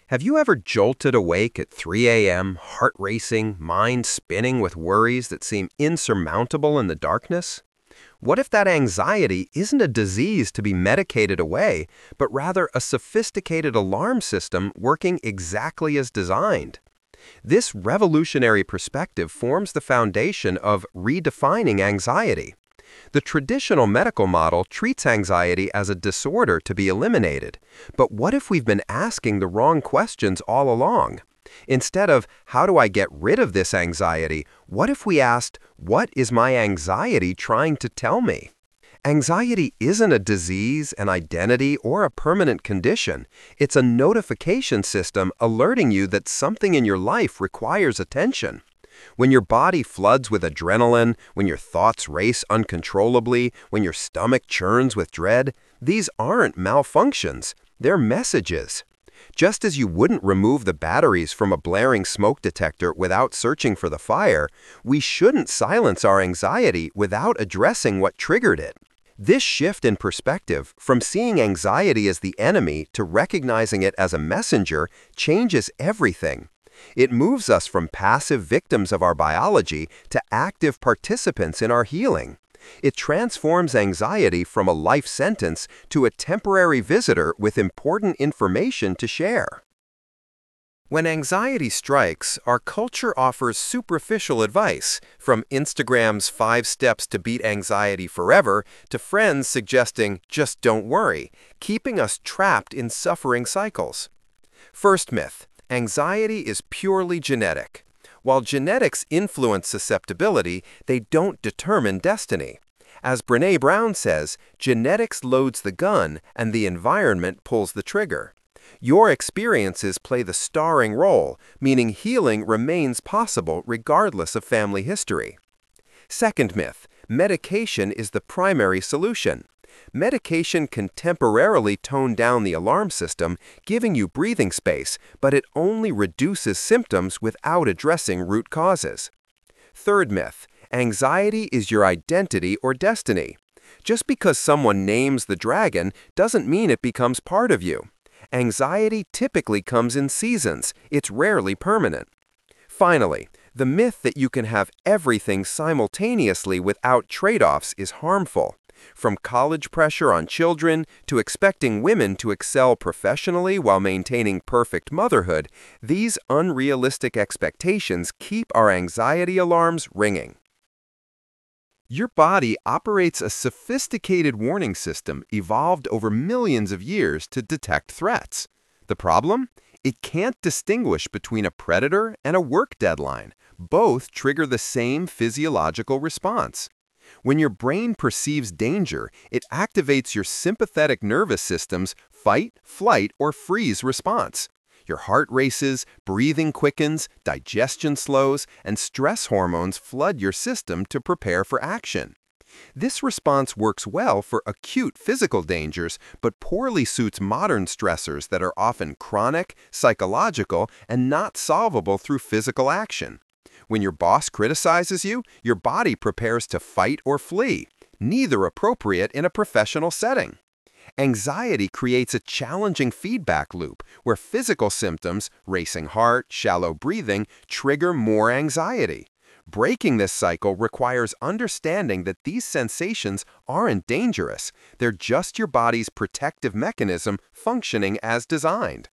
Have you ever jolted awake at 3 a.m., heart racing, mind spinning with worries that seem insurmountable in the darkness? What if that anxiety isn't a disease to be medicated away, but rather a sophisticated alarm system working exactly as designed? This revolutionary perspective forms the foundation of redefining anxiety. The traditional medical model treats anxiety as a disorder to be eliminated. But what if we've been asking the wrong questions all along? Instead of, how do I get rid of this anxiety, what if we asked, what is my anxiety trying to tell me? Anxiety isn't a disease, an identity, or a permanent condition. It's a notification system alerting you that something in your life requires attention. When your body floods with adrenaline, when your thoughts race uncontrollably, when your stomach churns with dread, these aren't malfunctions, they're messages. Just as you wouldn't remove the batteries from a blaring smoke detector without searching for the fire, we shouldn't silence our anxiety without addressing what triggered it. This shift in perspective, from seeing anxiety as the enemy to recognizing it as a messenger, changes everything. It moves us from passive victims of our biology to active participants in our healing. It transforms anxiety from a life sentence to a temporary visitor with important information to share. When anxiety strikes, our culture offers superficial advice, from Instagram's 5 steps to beat anxiety forever to friends suggesting, just don't worry, keeping us trapped in suffering cycles. First myth. Anxiety is purely genetic. While genetics influence susceptibility, they don't determine destiny. As Brené Brown says, genetics loads the gun and the environment pulls the trigger. Your experiences play the starring role, meaning healing remains possible regardless of family history. Second myth, medication is the primary solution. Medication can temporarily tone down the alarm system, giving you breathing space, but it only reduces symptoms without addressing root causes. Third myth, anxiety is your identity or destiny. Just because someone names the dragon doesn't mean it becomes part of you. Anxiety typically comes in seasons, it's rarely permanent. Finally, the myth that you can have everything simultaneously without trade-offs is harmful. From college pressure on children to expecting women to excel professionally while maintaining perfect motherhood, these unrealistic expectations keep our anxiety alarms ringing. Your body operates a sophisticated warning system evolved over millions of years to detect threats. The problem? It can't distinguish between a predator and a work deadline. Both trigger the same physiological response. When your brain perceives danger, it activates your sympathetic nervous system's fight, flight, or freeze response. Your heart races, breathing quickens, digestion slows, and stress hormones flood your system to prepare for action. This response works well for acute physical dangers, but poorly suits modern stressors that are often chronic, psychological, and not solvable through physical action. When your boss criticizes you, your body prepares to fight or flee, neither appropriate in a professional setting. Anxiety creates a challenging feedback loop where physical symptoms, racing heart, shallow breathing, trigger more anxiety. Breaking this cycle requires understanding that these sensations aren't dangerous. They're just your body's protective mechanism functioning as designed.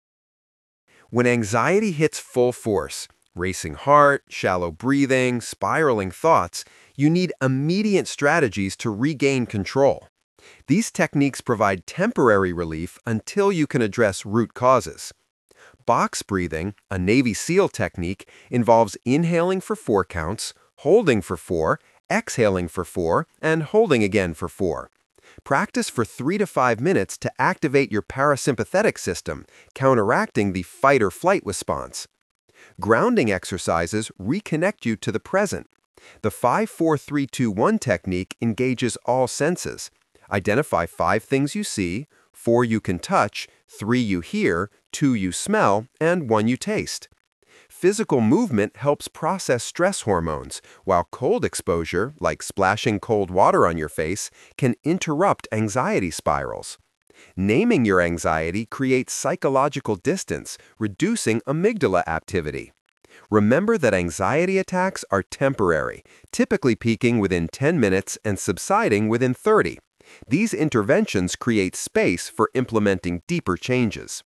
When anxiety hits full force, racing heart, shallow breathing, spiraling thoughts, you need immediate strategies to regain control. These techniques provide temporary relief until you can address root causes. Box breathing, a Navy SEAL technique, involves inhaling for 4 counts, holding for 4, exhaling for 4, and holding again for 4. Practice for 3 to 5 minutes to activate your parasympathetic system, counteracting the fight or flight response. Grounding exercises reconnect you to the present. The 5-4-3-2-1 technique engages all senses. Identify 5 things you see, 4 you can touch, 3 you hear, 2 you smell, and 1 you taste. Physical movement helps process stress hormones, while cold exposure, like splashing cold water on your face, can interrupt anxiety spirals. Naming your anxiety creates psychological distance, reducing amygdala activity. Remember that anxiety attacks are temporary, typically peaking within 10 minutes and subsiding within 30. These interventions create space for implementing deeper changes.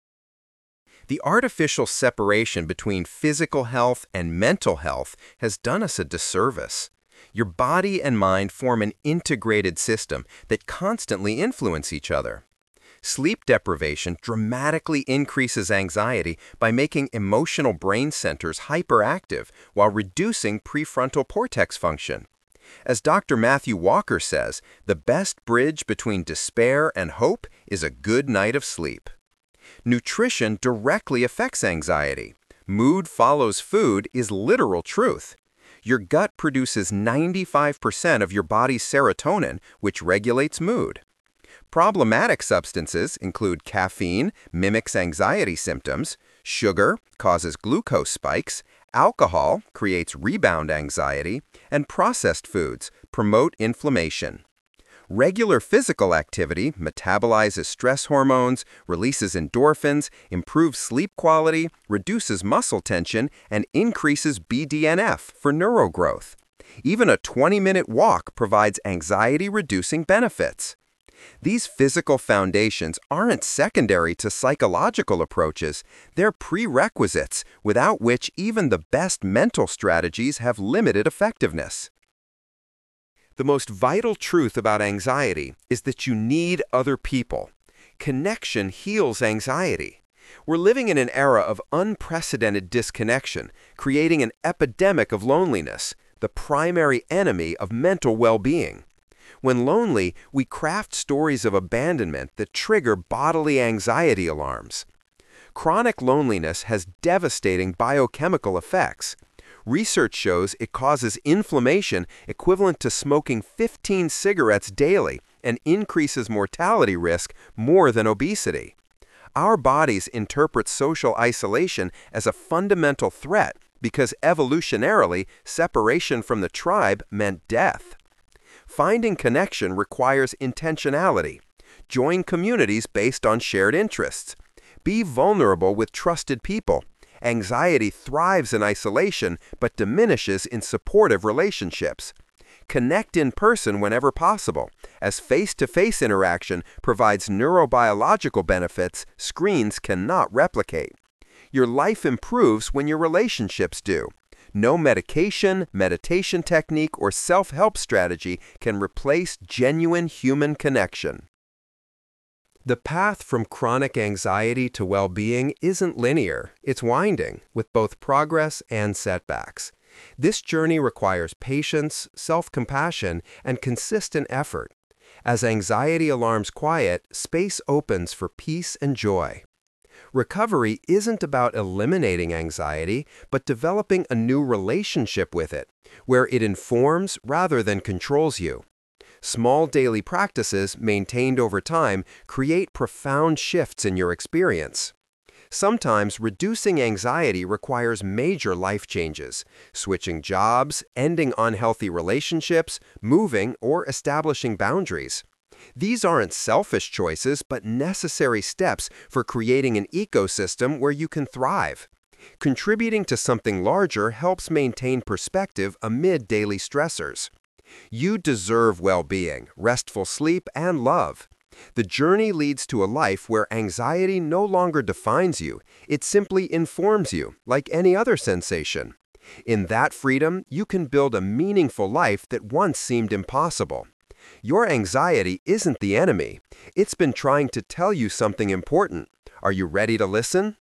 The artificial separation between physical health and mental health has done us a disservice. Your body and mind form an integrated system that constantly influence each other. Sleep deprivation dramatically increases anxiety by making emotional brain centers hyperactive while reducing prefrontal cortex function. As Dr. Matthew Walker says, the best bridge between despair and hope is a good night of sleep. Nutrition directly affects anxiety. Mood follows food is literal truth. Your gut produces 95% of your body's serotonin, which regulates mood. Problematic substances include caffeine, mimics anxiety symptoms, sugar causes glucose spikes, alcohol creates rebound anxiety, and processed foods promote inflammation. Regular physical activity metabolizes stress hormones, releases endorphins, improves sleep quality, reduces muscle tension, and increases BDNF for neurogrowth. Even a 20-minute walk provides anxiety-reducing benefits. These physical foundations aren't secondary to psychological approaches, they're prerequisites without which even the best mental strategies have limited effectiveness. The most vital truth about anxiety is that you need other people. Connection heals anxiety. We're living in an era of unprecedented disconnection, creating an epidemic of loneliness, the primary enemy of mental well-being. When lonely, we craft stories of abandonment that trigger bodily anxiety alarms. Chronic loneliness has devastating biochemical effects. Research shows it causes inflammation equivalent to smoking 15 cigarettes daily and increases mortality risk more than obesity. Our bodies interpret social isolation as a fundamental threat because evolutionarily, separation from the tribe meant death. Finding connection requires intentionality. Join communities based on shared interests. Be vulnerable with trusted people. Anxiety thrives in isolation but diminishes in supportive relationships. Connect in person whenever possible, as face-to-face interaction provides neurobiological benefits screens cannot replicate. Your life improves when your relationships do. No medication, meditation technique, or self-help strategy can replace genuine human connection. The path from chronic anxiety to well-being isn't linear. It's winding, with both progress and setbacks. This journey requires patience, self-compassion, and consistent effort. As anxiety alarms quiet, space opens for peace and joy. Recovery isn't about eliminating anxiety, but developing a new relationship with it, where it informs rather than controls you. Small daily practices maintained over time create profound shifts in your experience. Sometimes reducing anxiety requires major life changes, switching jobs, ending unhealthy relationships, moving, or establishing boundaries. These aren't selfish choices, but necessary steps for creating an ecosystem where you can thrive. Contributing to something larger helps maintain perspective amid daily stressors. You deserve well-being, restful sleep, and love. The journey leads to a life where anxiety no longer defines you. It simply informs you, like any other sensation. In that freedom, you can build a meaningful life that once seemed impossible. Your anxiety isn't the enemy. It's been trying to tell you something important. Are you ready to listen?